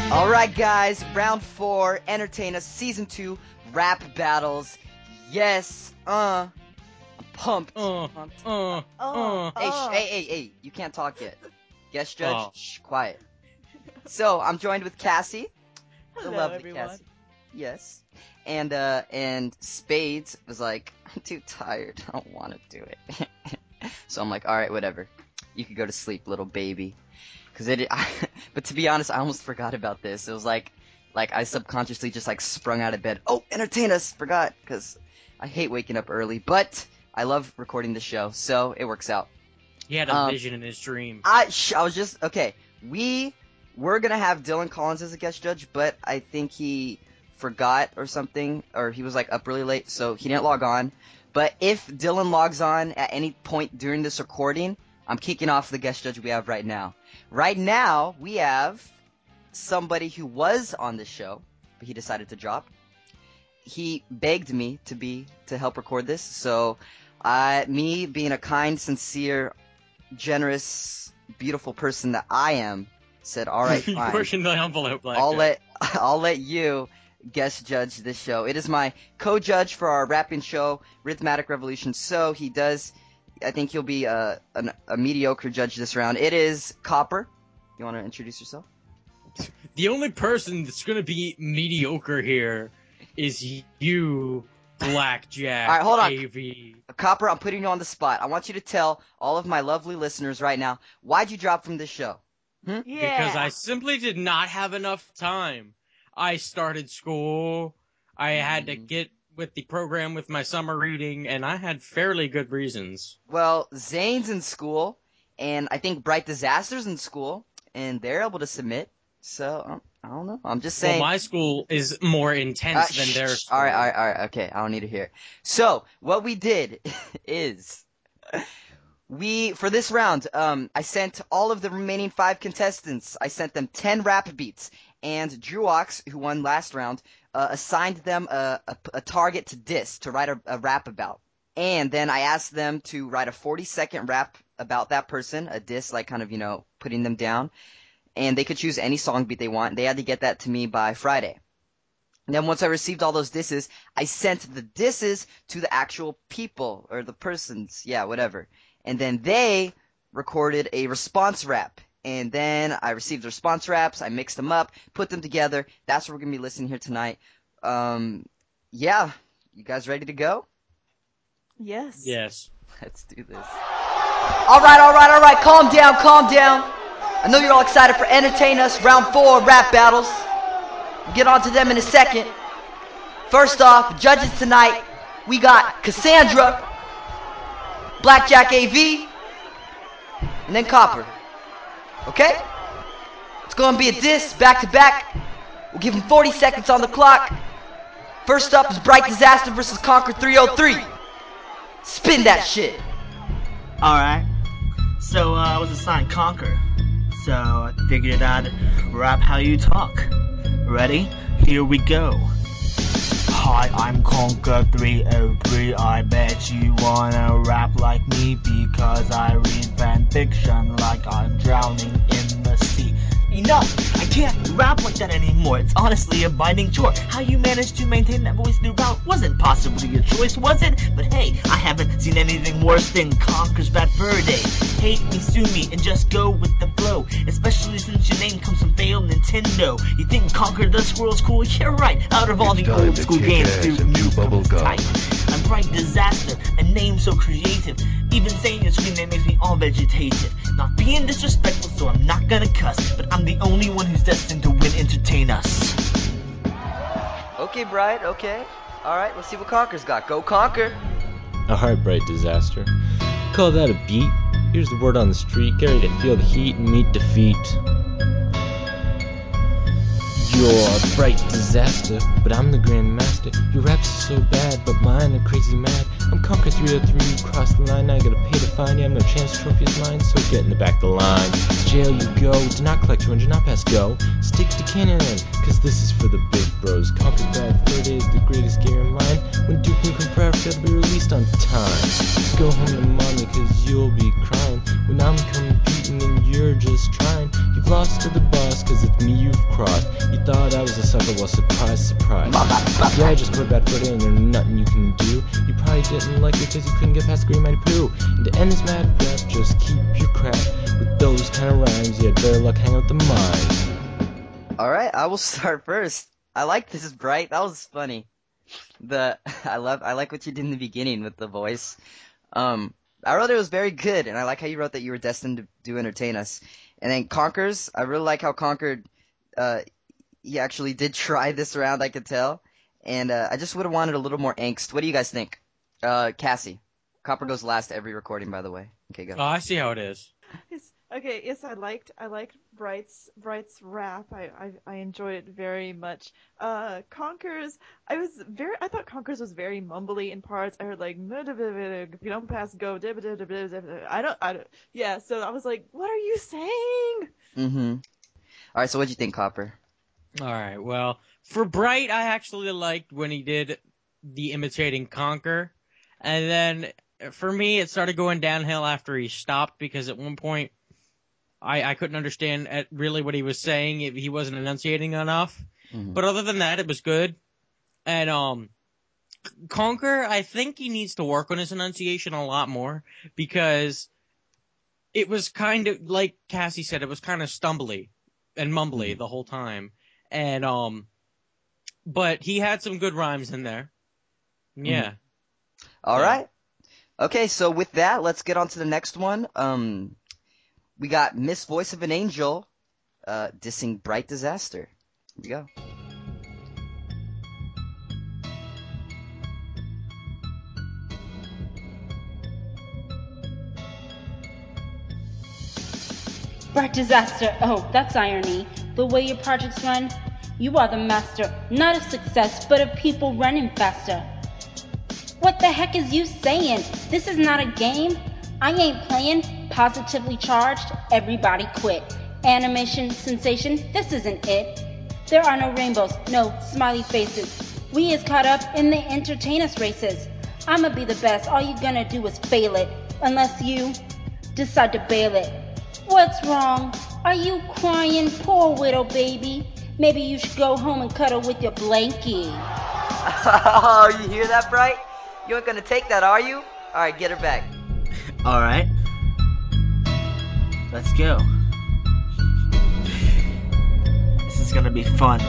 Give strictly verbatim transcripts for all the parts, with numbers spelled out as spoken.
Alright guys, round four, Entertain Us, season two, rap battles. Yes, uh, I'm pumped. Uh, pumped. uh, uh. Hey, sh- uh. hey, hey, hey, you can't talk yet. Guest judge, Oh. shh, quiet. So, I'm joined with Cassie, the Hello, lovely everyone. Cassie. Yes. And, uh, and Spades was like, I'm too tired, I don't want to do it. So I'm like, alright, whatever. You could go to sleep, little baby. Cause it, I, but to be honest, I almost forgot about this. It was like, like I subconsciously just like sprung out of bed. Oh, Entertain Us, forgot, cause I hate waking up early, but I love recording the show, so it works out. He had a Um, vision in his dream. I, sh- I was just, okay, we were gonna have Dylan Collins as a guest judge, but I think he forgot or something, or he was like up really late, so he didn't log on. But if Dylan logs on at any point during this recording, I'm kicking off the guest judge we have right now. Right now, we have somebody who was on the show, but he decided to drop. He begged me to be to help record this, so uh, me being a kind, sincere, generous, beautiful person that I am, said, "All right, fine. Pushing the envelope like I'll that. let I'll let you guest judge this show." It is my co-judge for our rapping show, Rhythmatic Revolution. So he does. I think he'll be a, a, a mediocre judge this round. It is Copper. You want to introduce yourself? The only person that's gonna be mediocre here is you, Blackjack. All right, hold on. A V. Copper, I'm putting you on the spot. I want you to tell all of my lovely listeners right now, why'd you drop from this show? Hmm? Yeah. Because I simply did not have enough time. I started school. I had to Mhm. get with the program with my summer reading, and I had fairly good reasons. Well, Zane's in school, and I think Bright Disaster's in school, and they're able to submit. So, um, I don't know. I'm just saying. Well, my school is more intense Uh, than shh, their shh. school. All right, all right, all right. Okay, I don't need to hear it. So, what we did is, we for this round, um, I sent all of the remaining five contestants. I sent them ten rap beats, and Druox, who won last round, uh, assigned them a, a, a target to diss to write a, a rap about. And then I asked them to write a forty second rap about that person, a diss, like kind of, you know, putting them down. And they could choose any song beat they want. They had to get that to me by Friday. And then once I received all those disses, I sent the disses to the actual people, or the persons, yeah, whatever. And then they recorded a response rap. And then I received the response raps, I mixed them up, put them together. That's what we're going to be listening here tonight. Um, yeah, you guys ready to go? Yes. Yes. Let's do this. Alright, alright, alright, calm down, calm down. I know you're all excited for Entertain Us, round four rap battles. We'll get on to them in a second. First off, judges tonight, we got Cassandra, Blackjack A V, and then Copper. Okay? It's gonna be a diss, back to back. We'll give them forty seconds on the clock. First up is Bright Disaster versus Conquer three oh three. Spin that shit. Alright, so uh, I was assigned Conquer, so I figured I'd rap how you talk. Ready? Here we go. Hi, I'm Conquer three oh three, I bet you wanna rap like me because I read fan fiction like I'm drowning in the sea. Enough! I can't rap like that anymore. It's honestly a binding chore. How you managed to maintain that voice throughout wasn't possibly a choice, was it? But hey, I haven't seen anything worse than Conker's Bad Fur Day. Hate me, sue me, and just go with the flow. Especially since your name comes from failed Nintendo. You think Conquer the Squirrel's cool? Yeah, right. Out of all the old school games, dude, new comes tight. I'm Bright Disaster, a name so creative. Even saying your screen name makes me all vegetative. Not being disrespectful, so I'm not gonna cuss. But I'm the only one who's destined to win Entertain Us. Okay, Bright, okay. Alright, let's see what Conker's got. Go Conker! Alright, Bright Disaster. Call that a beat? Here's the word on the street. Get ready to feel the heat and meet defeat. You're a bright disaster, but I'm the Grand Master. Your raps are so bad, but mine are crazy mad. I'm Conquer three oh three, you cross the line, I gotta pay to fine. You have no chance, trophy is mine, so get in the back of the line. Jail you go, do not collect two hundred, not pass go. Stick to cannon, cause this is for the big bros. Conquer's Bad Fur Day is the greatest game in mine. When Duke Nukem Forever failed to be released on time. Go home to mommy, cause you'll be crying. When I'm competing and you're just trying. You lost to the boss, cause it's me you've crossed. You thought I was a sucker, well surprise, surprise. Yeah, I just put a bad foot in, there's nothing you can do. You probably didn't like it cause you couldn't get past Green Mighty Pooh. And to end this mad rap, just keep your crap. With those kind of rhymes, you had better luck hang out the mines. Alright, I will start first. I like this, Bright. That was funny. The I love I like what you did in the beginning with the voice. Um, I wrote it was very good, and I like how you wrote that you were destined to, to entertain us. And then Conkers, I really like how Conker, uh, he actually did try this round, I could tell. And uh, I just would have wanted a little more angst. What do you guys think? Uh, Cassie. Copper goes last every recording, by the way. Okay, go. Oh, I see how it is. Yes. Okay, yes, I liked I liked Bright's Bright's rap. I, I I enjoyed it very much. Uh, Conkers, I was very I thought Conkers was very mumbly in parts. I heard like if you don't pass go. I don't I don't yeah. So I was like, what are you saying? Mm-hmm. All right, so what'd you think, Copper? All right. Well, for Bright, I actually liked when he did the imitating Conquer, and then for me, it started going downhill after he stopped because at one point. I, I couldn't understand at really what he was saying. If he wasn't enunciating enough. Mm-hmm. But other than that, it was good. And um, Conquer, I think he needs to work on his enunciation a lot more because it was kind of like Cassie said, it was kind of stumbly and mumbly Mm-hmm. the whole time. And um, but he had some good rhymes in there. Yeah. Mm-hmm. All So. right. Okay, so with that, let's get on to the next one. Um. We got Miss Voice of an Angel uh, dissing Bright Disaster. Here we go. Bright Disaster, oh, that's irony. The way your projects run, you are the master, not of success, but of people running faster. What the heck is you saying? This is not a game. I ain't playing. Positively charged, everybody quit. Animation sensation, this isn't it. There are no rainbows, no smiley faces. We is caught up in the entertain us races. I'ma be the best, all you gonna do is fail it. Unless you decide to bail it. What's wrong? Are you crying, poor widow baby? Maybe you should go home and cuddle with your blankie. Oh, you hear that, Bright? You ain't gonna take that, are you? Alright, get her back. Alright. Let's go. This is gonna be fun.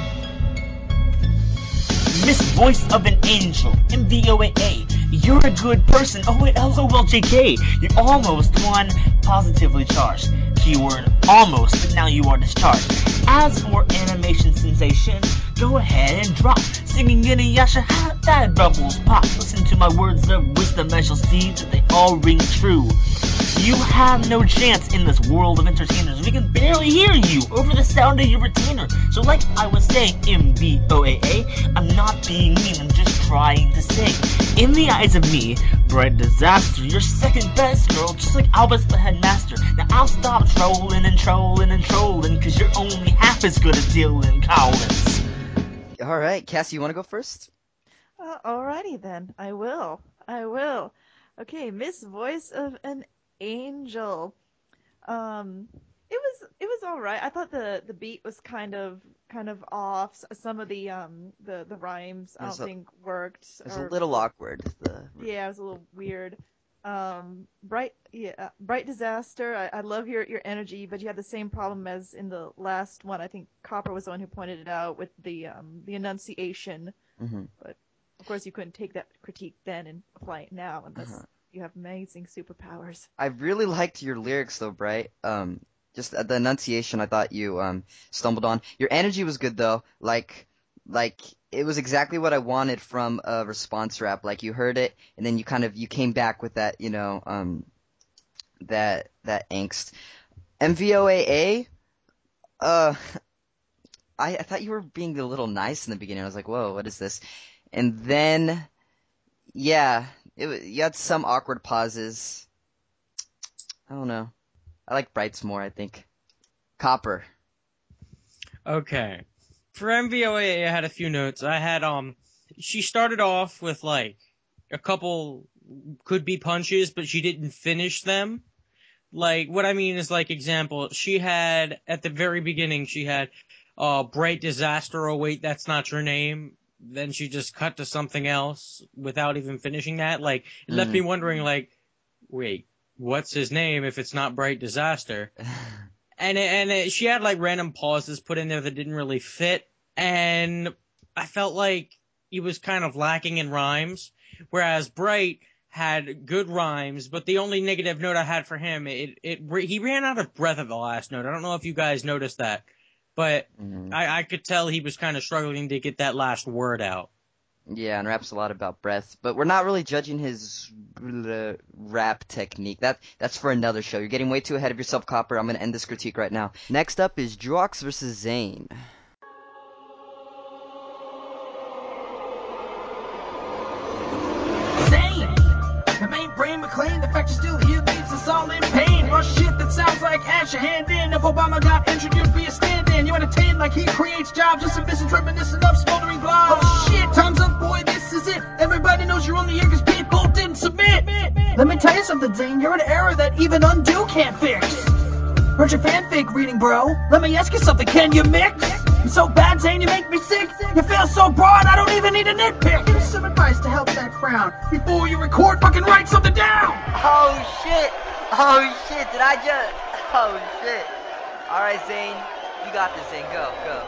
Miss Voice of an Angel, M V O A A. You're a good person. Oh wait, L O L J K. You almost won. Positively charged. Keyword almost, but now you are discharged. As for animation sensation, go ahead and drop. Singing Inuyasha, how that bubbles pop. Listen to my words of wisdom, I shall see that they all ring true. You have no chance in this world of entertainers. We can barely hear you over the sound of your retainer. So like I was saying, M B O A A, I'm not being mean, I'm just trying to say. In the eyes of me, Bright Disaster, you're second best, girl, just like Albus the Headmaster. Now I'll stop trolling and trolling and trolling, cause you're only half as good as Dylan Collins. Alright, Cassie, you wanna go first? Uh, alrighty then, I will. I will. Okay, Miss Voice of an Angel. Um, it was it was all right. I thought the the beat was kind of kind of off. S- Some of the um the the rhymes I It was don't a, think worked. it was a Or little awkward. The, yeah, it was a little weird. Um, Bright yeah, Bright Disaster. I, I love your your energy, but you had the same problem as in the last one. I think Copper was the one who pointed it out with the um the enunciation. mm-hmm. But of course, you couldn't take that critique then and apply it now unless Uh-huh. you have amazing superpowers. I really liked your lyrics though, Bright. Um, just uh, the enunciation I thought you um stumbled on. Your energy was good though. Like, like it was exactly what I wanted from a response rap. Like you heard it, and then you kind of you came back with that, you know, um, that that angst. M V O A A. Uh, I I thought you were being a little nice in the beginning. I was like, whoa, what is this? And then, yeah, it wa- you had some awkward pauses. I don't know. I like Brights more, I think. Copper. Okay. For M V O A, I had a few notes. I had, um, she started off with, like, a couple could-be punches, but she didn't finish them. Like, what I mean is, like, example, she had, at the very beginning, she had, uh, Bright Disaster, oh wait, that's not your name. Then she just cut to something else without even finishing that. Like, it left me Mm. wondering, like, wait, what's his name if it's not Bright Disaster? And it, and it, she had, like, random pauses put in there that didn't really fit. And I felt like he was kind of lacking in rhymes. Whereas Bright had good rhymes, but the only negative note I had for him, it, it, he ran out of breath at the last note. I don't know if you guys noticed that, but Mhm. I, I could tell he was kind of struggling to get that last word out. Yeah, and raps a lot about breath, but we're not really judging his uh, rap technique. That that's for another show. You're getting way too ahead of yourself, Copper. I'm gonna end this critique right now. Next up is Druox versus Zayn. Zane, the main brain McLean, the fact you're still here leaves us all in pain. Rush shit that sounds like ash your hand in. If Obama got introduced, be a stand-in. You entertain like he creates jobs, just a business reminiscent of smoldering blobs. Oh shit, time's up, boy, this is it. Everybody knows you're only here cause people didn't submit. Let me tell you something, Zane, you're an error that even undo can't fix. Heard your fanfic reading, bro. Let me ask you something, can you mix? You're so bad, Zane, you make me sick. You feel so broad, I don't even need a nitpick. Give some advice to help that frown. Before you record, fucking write something down. Oh shit! Oh shit! Did I just? Oh shit! All right, Zayn, you got this, Zayn. Go, go.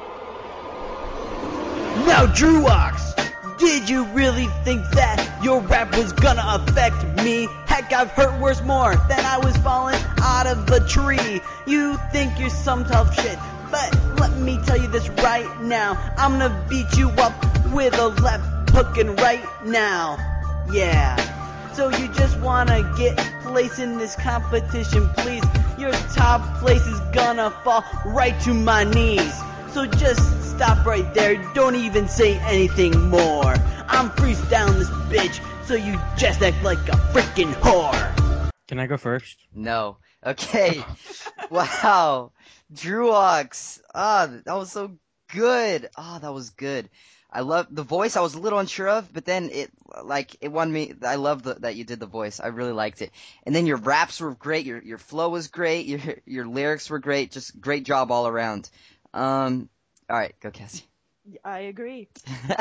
Now, Druox, did you really think that your rap was gonna affect me? Heck, I've hurt worse more than I was falling out of the tree. You think you're some tough shit, but let me tell you this right now. I'm gonna beat you up with a left hookin' right now. Yeah. So you just wanna get place in this competition, please? Your top place is gonna fall right to my knees. So just stop right there, don't even say anything more. I'm freestyling this bitch, so you just act like a freaking whore. Can I go first? No. Okay. Wow. Druox. Ah, that was so good. Ah, that was good. I love the voice. I was a little unsure of, but then it like it won me. I love the, that you did the voice. I really liked it. And then your raps were great. Your your flow was great. Your your lyrics were great. Just great job all around. Um. All right, go Cassie. I agree.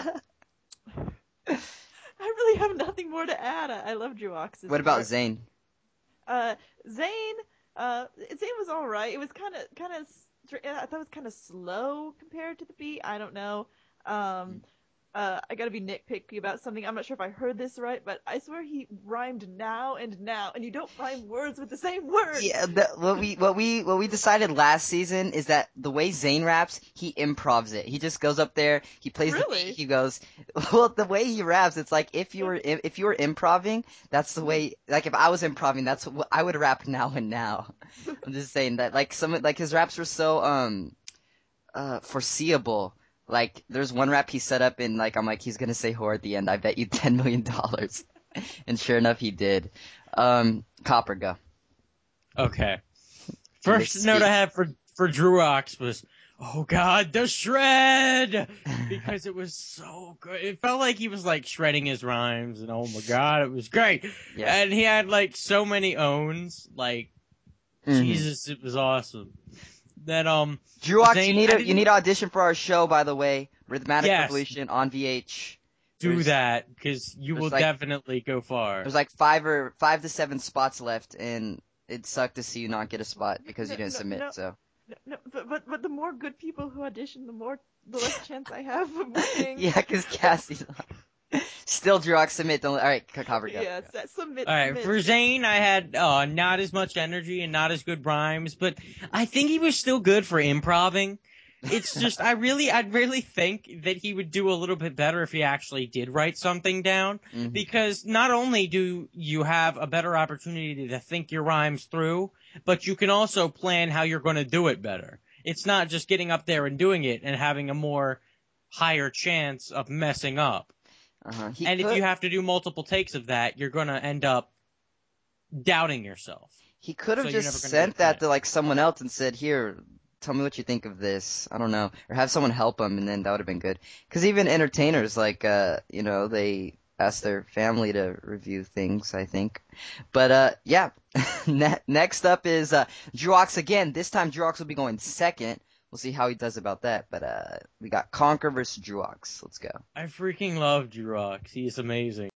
I really have nothing more to add. I, I love Druox's What about work. Zayn? Uh, Zayn, uh, Zayn was all right. It was kind of, kind of, I thought it was kind of slow compared to the beat. I don't know. Um, uh, I gotta be nitpicky about something. I'm not sure if I heard this right, but I swear he rhymed now and now, and you don't rhyme words with the same word. Yeah, the, what we what we what we decided last season is that the way Zayn raps, he improvs it. He just goes up there, he plays the Really? beat, he goes. Well, the way he raps, it's like if you were if you were improving, that's the way. Like if I was improving, that's what I would rap now and now. I'm just saying that like some like his raps were so um uh foreseeable. Like there's one rap he set up and like I'm like he's gonna say whore at the end. I bet you ten million dollars, and sure enough he did. Um, Copper, go. Okay. First Let's note see. I had for, for Druox was, oh god, the shred! Because it was so good. It felt like he was like shredding his rhymes, and oh my god, it was great. Yeah. And he had like so many owns, like, Mhm. Jesus, it was awesome. Then, um, Druox, Zayn- you need I a you didn't need to audition for our show, by the way. Rhythmatic Yes. Revolution on V H. do There's- that, because you there's will like- definitely go far. There's like five or five to seven spots left, and it sucked to see you not get a spot because you No, didn't no, submit. no. So No, no, but, but but the more good people who audition, the more the less chance I have of winning. yeah, because Cassie's still Druox submit. Don't all right, Copper, go. Yes, that submit. All right, submit. for Zayn, I had uh, not as much energy and not as good rhymes, but I think he was still good for improving. It's just I really, I really think that he would do a little bit better if he actually did write something down, Mhm. because not only do you have a better opportunity to think your rhymes through, but you can also plan how you're going to do it better. It's not just getting up there and doing it and having a more higher chance of messing up. Uh-huh. He And could, if you have to do multiple takes of that, you're going to end up doubting yourself. he could have so you're just never gonna sent get that that. to like someone else and said, "Here, tell me what you think of this." I don't know, or have someone help him, and then that would have been good. Because even entertainers, like uh, you know, they ask their family to review things. I think, but uh, yeah. Ne- next up is uh, Druox again. This time Druox will be going second. We'll see how he does about that. But uh, we got Conquer versus Druox. Let's go. I freaking love Jurox. He is amazing.